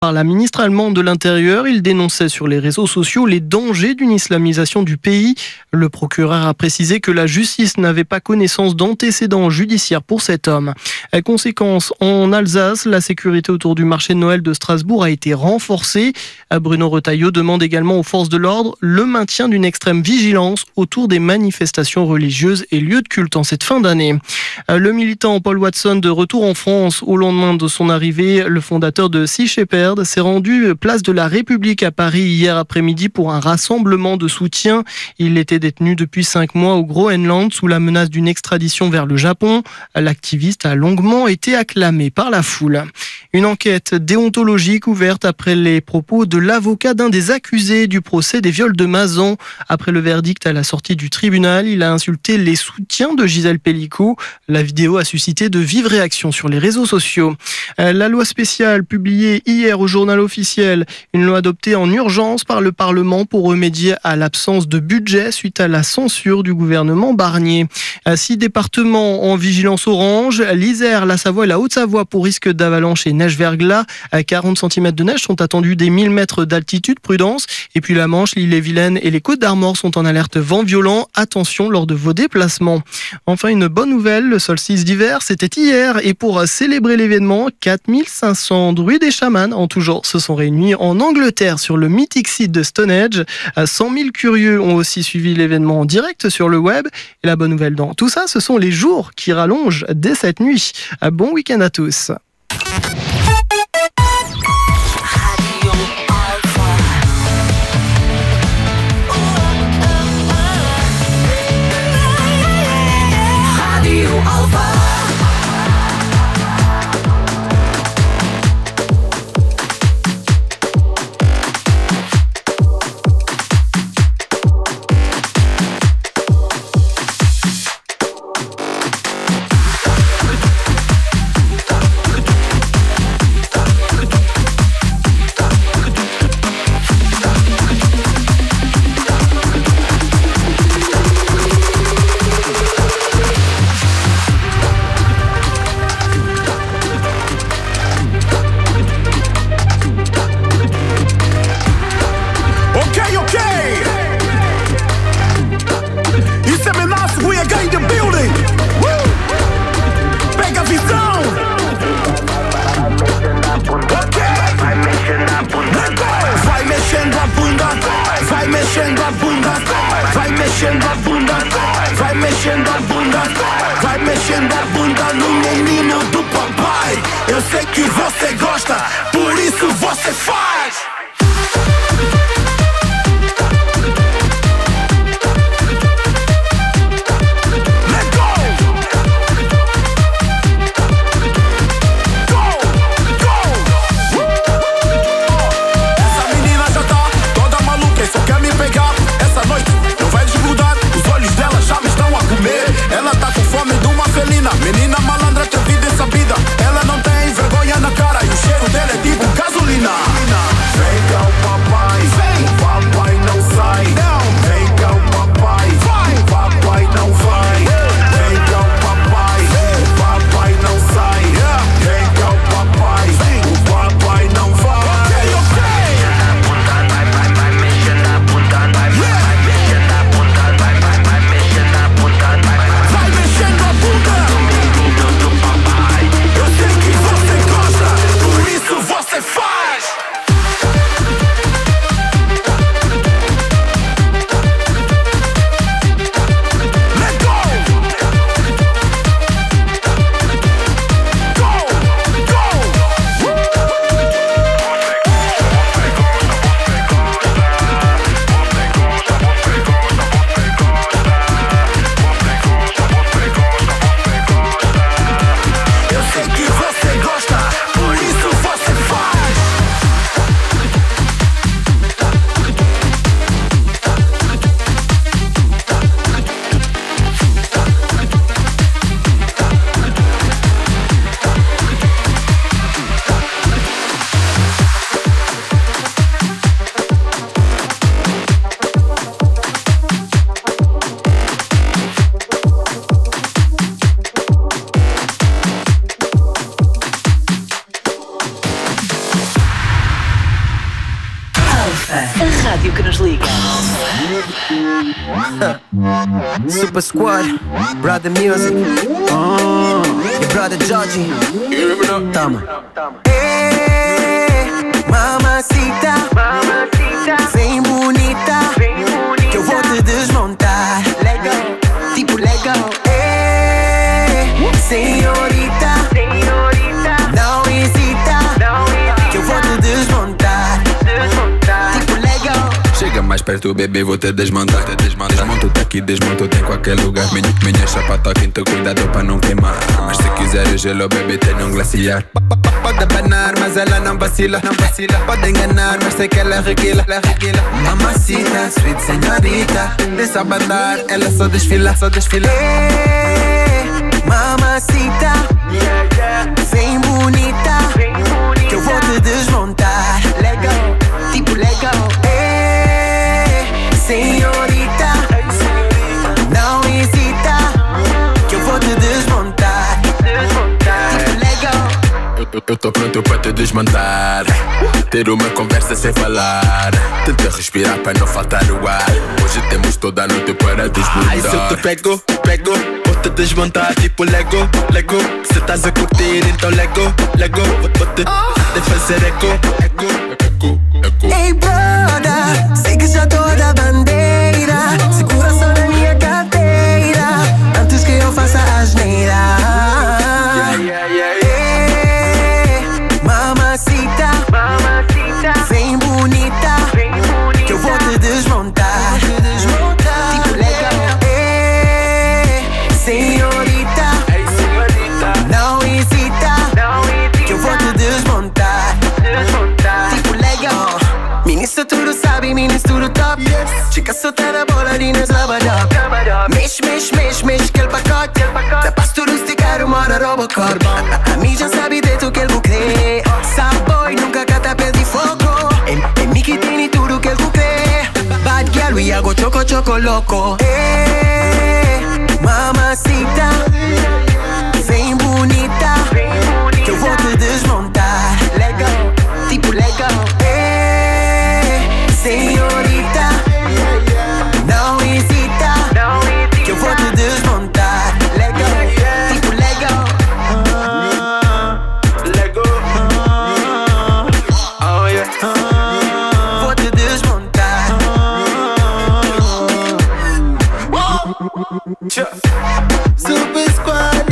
par la ministre allemande de l'Intérieur. Il dénonçait sur les réseaux sociaux les dangers d'une islamisation du pays. Le procureur a précisé que la justice n'avait pas connaissance d'antécédents judiciaires pour cet homme. Conséquence, en Alsace, la sécurité autour du marché de Noël de Strasbourg a été renforcée. Bruno Retailleau demande également aux forces de l'ordre le maintien d'une extrême vigilance autour des manifestations religieuses et lieux de culte en cette fin d'année. Le militant Paul Watson de retour en France au lendemain de son arrivée, le fondateur de Sea Shepherd s'est rendu place de la République à Paris hier après-midi pour un rassemblement de soutien. Il était détenu depuis 5 mois au Groenland sous la menace d'une extradition vers le Japon. L'activiste a longuement été acclamé par la foule. Une enquête déontologique ouverte après les propos de l'avocat d'un des accusés du procès des viols de Mazan. Après le verdict à la sortie du tribunal, il a insulté les soutiens de Gisèle Pelicot. La vidéo a suscité de vives réactions sur les réseaux sociaux. La loi spéciale publiée hier au journal officiel, une loi adoptée en urgence par le Parlement pour remédier à l'absence de budget suite à la censure du gouvernement Barnier. 6 départements en vigilance orange, l'Isère, la Savoie et la Haute-Savoie pour risque d'avalanche et neige-verglas. 40 cm de neige sont attendus des 1000 mètres d'altitude, prudence. Et puis la Manche, l'Ille-et-Vilaine et les Côtes d'Armor sont en alerte vent violent. Attention lors de vos déplacements. Enfin, une bonne nouvelle, le solstice d'hiver, c'était hier. Et pour célébrer l'événement, 4500 druides et chamans en tout genre se sont réunis en Angleterre sur le mythique site de Stonehenge. 100 000 curieux ont aussi suivi l'événement en direct sur le web. Et la bonne nouvelle dans tout ça, ce sont les jours qui rallongent dès cette nuit. Bon week-end à tous. Vai mexendo a bunda no menino do papai. Eu sei que você gosta, por isso você faz. Menina malandra, atrevida e sabida. Ela não tem vergonha na cara e o cheiro dela é tipo gasolina. A rádio que nos liga. Super Squad, Brother Music, e Brother Georgie. Toma. Mamacita, vem bonita, que eu vou te desmontar. Legal, tipo legal. Senhorita, não hesita, que eu vou te desmontar. Tipo legal. Chega mais perto, bebê, vou te desmontar. Desmonto-te aqui, desmonto-te em qualquer lugar. Minha chapa quente, cuidado pra não queimar. Mas se quiseres gelo, bebê, tenho um glaciar. Pode abanar, mas ela não vacila. Pode enganar, mas sei que ela reguila. Mamacita, sweet senhorita, deixa abanar, ela só desfila. Mamacita, vem bonita, que eu vou te desmontar. Legal, tipo legal. Senhorita, não hesita, que eu vou te desmontar. Tipo legal. Eu tô pronto pra te desmontar. Ter uma conversa sem falar. Tenta respirar pra não faltar o ar. Hoje temos toda a noite para desmontar. Se eu te pego, vou te desmontar tipo Lego. Se estás a curtir, então Lego. Vou te fazer eco. Ei, brother, sei que já tô da bandeira. Segura só na minha carteira, antes que eu faça asneira. Mamacita, vem bonita, que eu vou te desmontar. Tipo legal. Senhorita, não hesita, que eu vou te desmontar. Tipo legal. Ministro tudo sabe, ministro top. Chica solteira, boladinhas, labadop. Mexe, que el pacote. Da pasto rusticar, mora Robocop. A mim já sabe de tu que ele vou crer. Saboy, nunca cata pé de fogo. É mim que tem tudo que ele vou crer. Bad girl, we hago choco loco. Mamacita, vem bonita, que eu vou te desmontar. Legal, tipo legal. Senhorita, não hesita, que eu vou te desmontar. Legal, tipo legal. Vou te desmontar. Super Squad.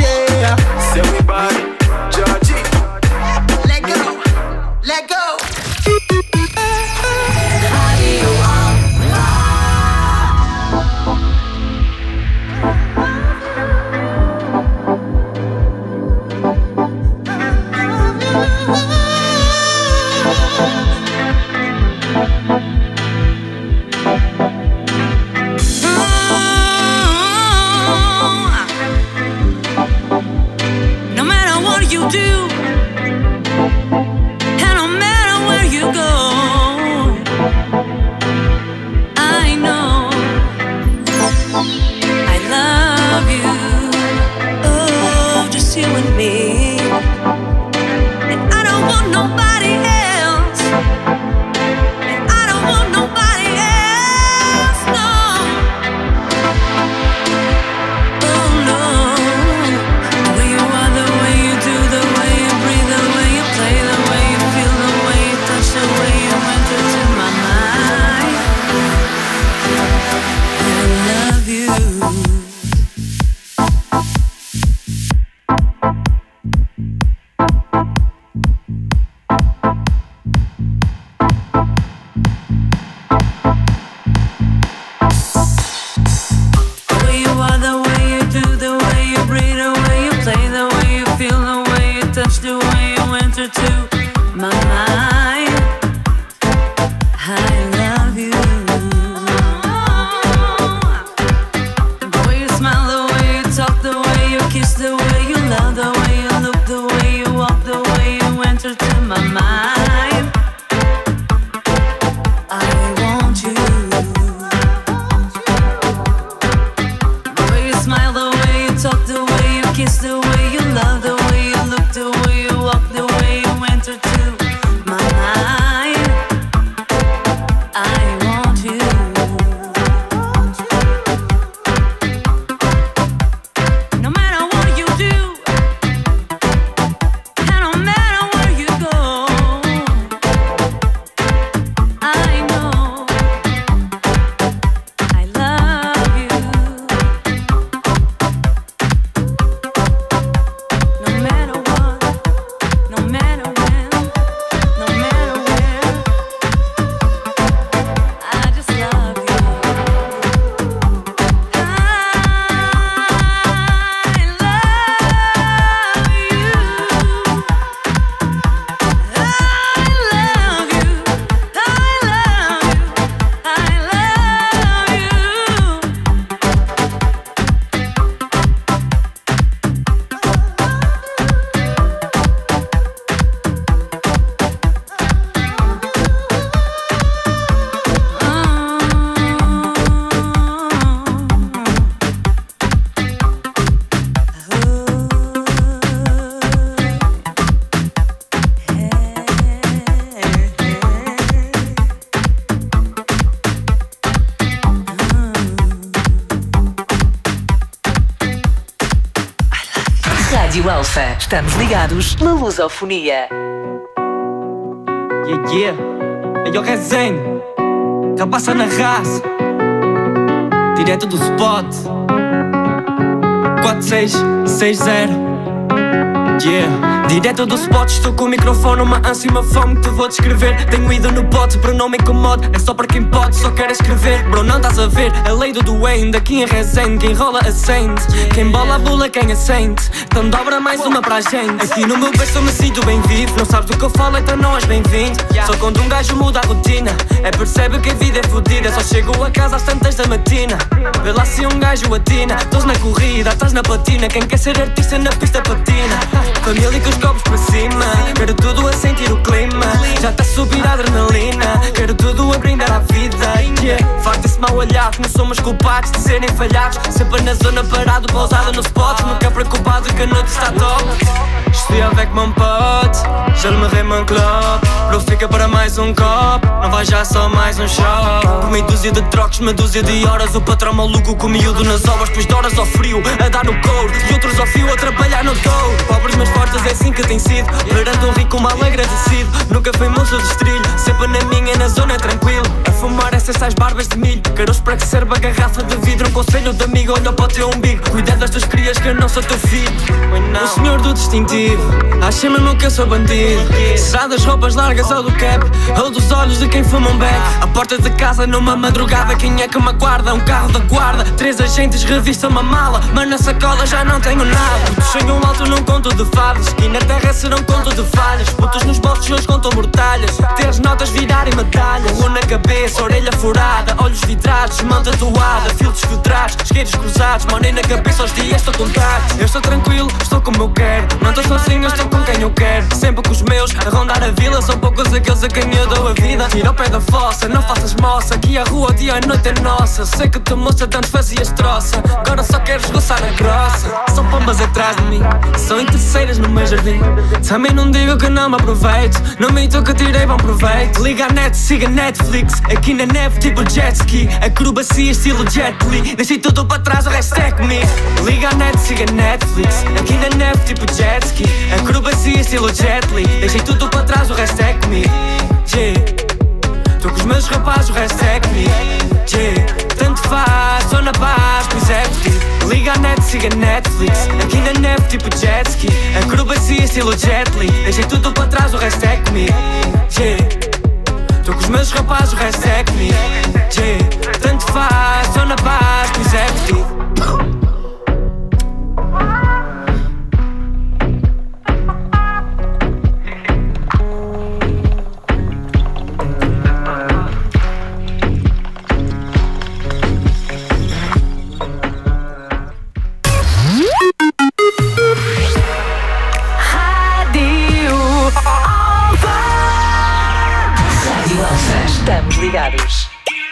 Alfa. Estamos ligados na Lusofonia. Yeah. É o resenha. Já passa na raça. Direto do spot. 4660. Yeah. Direto do spot, estou com o microfone, uma ânsia e uma fome que te vou descrever. Tenho ido no pote, bro, não me incomode. É só para quem pode, só quer escrever. Bro, não estás a ver, a lei do Dwayne. Daqui em Resende, quem rola acende. Quem bola a bula, quem acende. Então dobra mais uma para a gente. Aqui no meu beijo eu me sinto bem vivo. Não sabes do que eu falo, então não és bem-vindo. Só quando um gajo muda a rotina é percebe que a vida é fodida. Só chego a casa às tantas da matina. Vê lá se um gajo atina. Estás na corrida, estás na patina. Quem quer ser artista na pista patina. Família com os copos para cima. Quero tudo a sentir o clima. Já está a subir a adrenalina. Quero tudo a brindar à vida. Yeah. Farta-se mal olhado, não somos culpados de serem falhados. Sempre na zona parado, pausado no spot. Nunca preocupado que a noite está top. Estou avec mon pote, já me rei mon club. Bro, fica para mais um copo, não vai já só mais um shot. Por meia dúzia de trocos, uma dúzia de horas. O patrão maluco com miúdo nas obras, depois de horas ao frio, a dar no couro. E outros ao fio, a trabalhar no touro. Pobres mas fortes, é assim que tem sido. Perante um rico mal agradecido. Nunca foi moço de estrilho, sempre na minha, na zona tranquilo. A fumar essas tais barbas de milho. Caroço para que serve a garrafa de vidro. Um conselho de amigo, olha para o teu umbigo. Cuida das tuas crias que eu não sou teu filho. O senhor do distintivo, acha mesmo que eu sou bandido. Será das roupas largas ou do cap, ou dos olhos de quem fuma um beck. À porta de casa numa madrugada, quem é que me aguarda? Um carro da guarda, 3 agentes, revista uma mala. Mas na sacola já não tenho nada. Putos chegam alto num conto de fadas, e na terra será um conto de falhas. Putos nos bolsos hoje contam mortalhas. Ter as notas virarem medalhas. Um na cabeça, orelha furada, olhos vidrados, mão tatuada, filtros filtrados, isqueiros cruzados. Money na cabeça, aos dias estou a contar. Eu estou tranquilo, estou como eu quero. Não estou sozinho, estou com quem eu quero. Sempre com os meus, a rondar a vila. São poucos aqueles a quem eu dou a vida. Tira ao pé da fossa, não faças moça. Aqui a rua, dia e noite é nossa. Sei que tu moça tanto fazias troça, agora só queres roçar na grossa. São pombas atrás de mim, são interesseiras no meu jardim. Também não digo que não me aproveito, não minto que tirei bom proveito. Liga a net, siga Netflix, aqui na neve tipo jet ski. Acrobacia estilo Jet Li, deixei tudo para trás, o resto é comigo. Liga a net, siga Netflix, aqui na neve tipo jet ski. Acrobacia estilo Jet Li, deixei tudo para trás, o resto é comigo. Yeah. Tô com os meus rapazes, o resto é comigo. Yeah. Tanto faz, estou na paz, pois é contigo. Liga a net, siga Netflix, aqui na neve tipo jet ski. Acrobacia estilo Jet Li, deixei tudo para trás, o resto é comigo. Yeah. Tô com os meus rapazes, o resto é comigo. Yeah. Tanto faz, estou na paz, pois é contigo. Estamos ligados.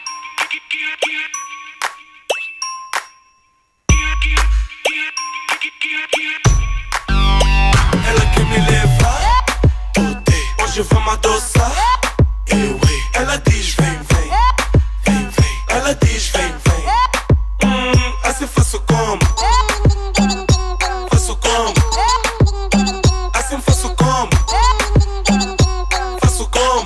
Ela quer me levar, hoje vamos adoçar. Ela diz vem, vem, vem, vem. Ela diz vem, vem. Assim faço como? Faço como? Assim faço como? Faço como?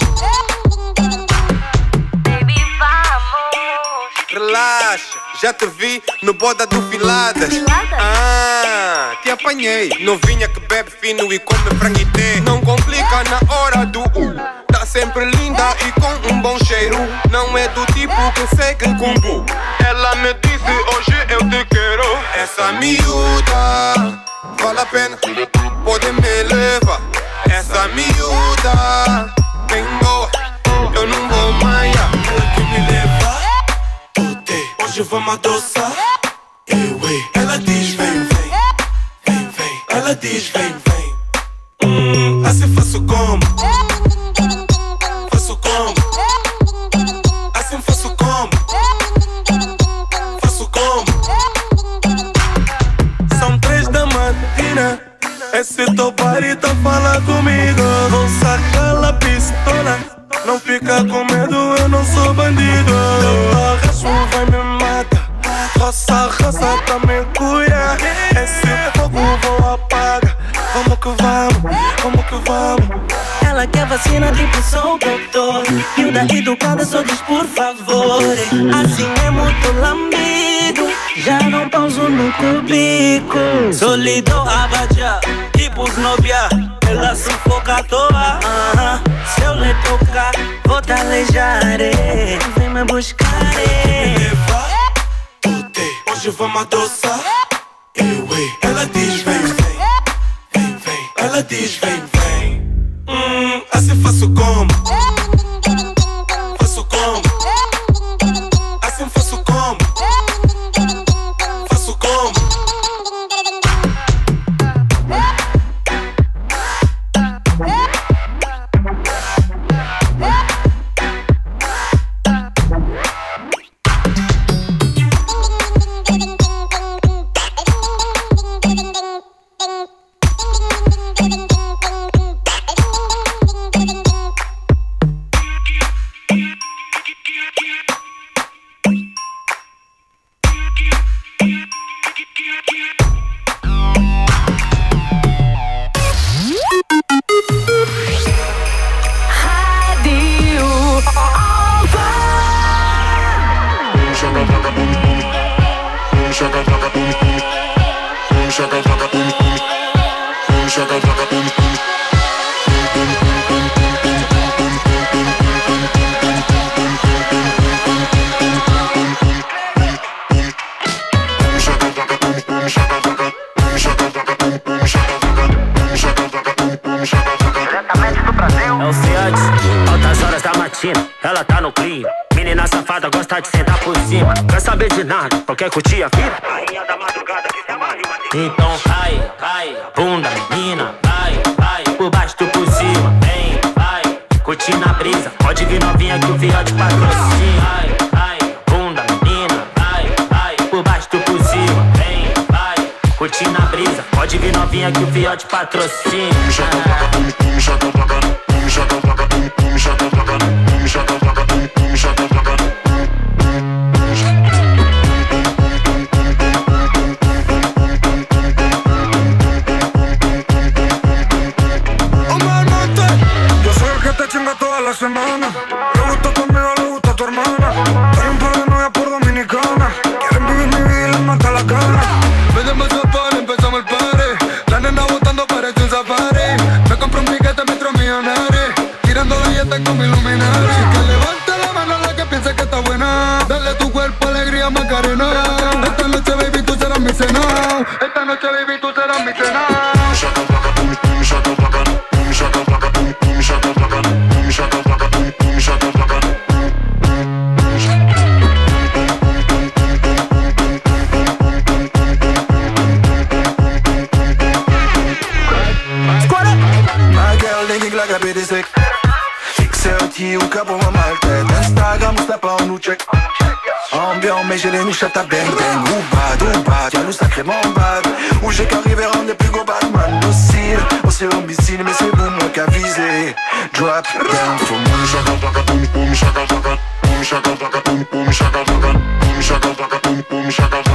Relaxa, já te vi no boda do Filadas. Te apanhei. Novinha que bebe fino e come franguité. Não complica na hora do tá sempre linda e com um bom cheiro. Não é do tipo que segue cumbu. Ela me disse hoje eu te quero. Essa miúda vale a pena, pode me levar. Essa miúda bem boa, eu não vou manhar. Ela que me leva, hoje vamos adoçar. Ela diz vem, vem, vem, vem. Ela diz vem, vem. Assim faço como? Faço como? Assim faço como? Faço como? São 3 da matina, esse teu body tá falando comigo. Vou sacar a pistola, não fica com medo, eu não sou bandido. Teu arraso vai me matar, roça, roça, tá me cuia. Esse fogo vou apagar, Como que vamos? Ela quer vacina de pressão, doutor. Miúda educada, só diz por favor. Assim é muito lambido, já não pauso no cubico. Solidão abadia, tipo snobia. Ela sufoca à toa. Se eu lhe tocar, vou te aleijar. Vem me buscar. Hoje vamos adoçar. Ela diz vem, vem, vem, vem. Ela diz vem, vem. Assim faço como? Faço como? Assim faço como? Faço como? Ela tá no clima. Menina safada gosta de sentar por cima. Quer saber de nada, só quer curtir a vida. Rainha da madrugada que se amarra. Então vai, vai, bunda, menina. Vai, vai, por baixo tu por cima. Vem, vai, curtindo a brisa. Pode vir novinha que o fiote patrocina. Vai, vai, bunda, menina. Vai, vai, por baixo tu por cima. Vem, vai, curtindo a brisa. Pode vir novinha que o fiote patrocina. Semana. Le gusta tu amiga, le gusta tu hermana. Hay un par de novias por dominicana. Quieren vivir mi vida y les mata la gana. Méteme ese par, empezamos el party. La nena botando parece un safari. Me compré un piquete metro millonario. Tirando billetes con mi luminario. Así que levanta la mano la que piensa que está buena. Dale tu cuerpo alegría Macarena. Esta noche baby tú serás mi cena. Esta noche baby tú serás mi cena. Fixé ou ka pou mwen malte. Instagram ou snap an nou check. Ambiant mais j'ai les niches à ta bang bang. Ou bad, y'a nous sacrément bad. Où j'ai qu'arrivé rendre des plus gros badman. Docile, aussi imbécile mais c'est vous moi qu'à viser. Drop down for me. Shaka shaka boom boom shaka shaka. Boom shaka shaka boom boom shaka shaka.